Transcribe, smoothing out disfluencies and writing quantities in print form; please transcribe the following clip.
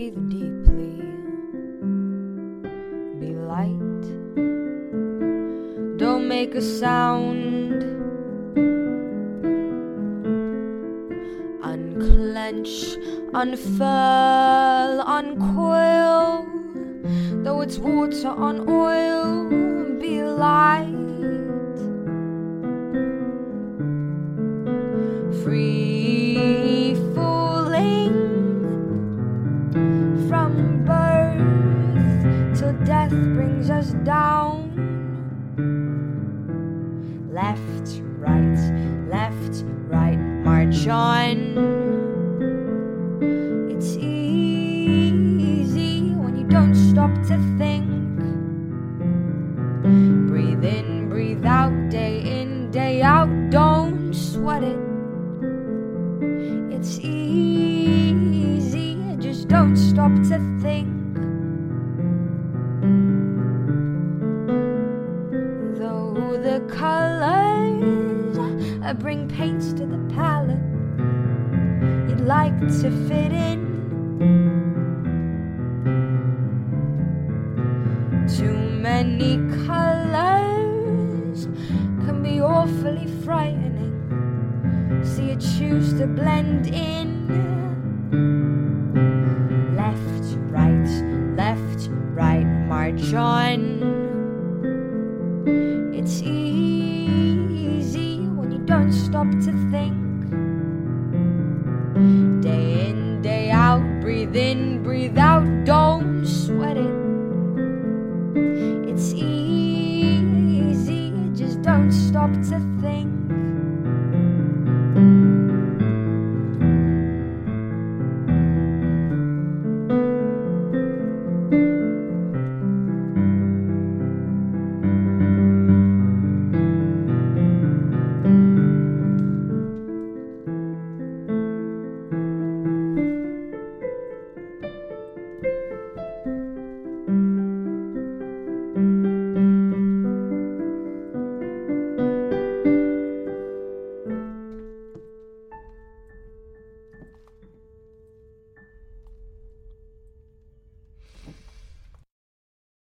breathe deeply, be light, don't make a sound, unclench, unfurl, uncoil, though it's water on oil, be light, free falling from birth till death brings us down. Left, right, march on. It's easy when you don't stop to think. Breathe in, breathe out, day out, don't sweat it. It's easy, just don't stop to think. Though the colors bring paints to the palette, you'd like to fit in. Too many colors can be awfully frightening, so you choose to blend in. Left, right, march on. It's easy when you don't stop to think. Day in, day out, breathe in, breathe out, don't sweat it. It's easy, just don't stop to think.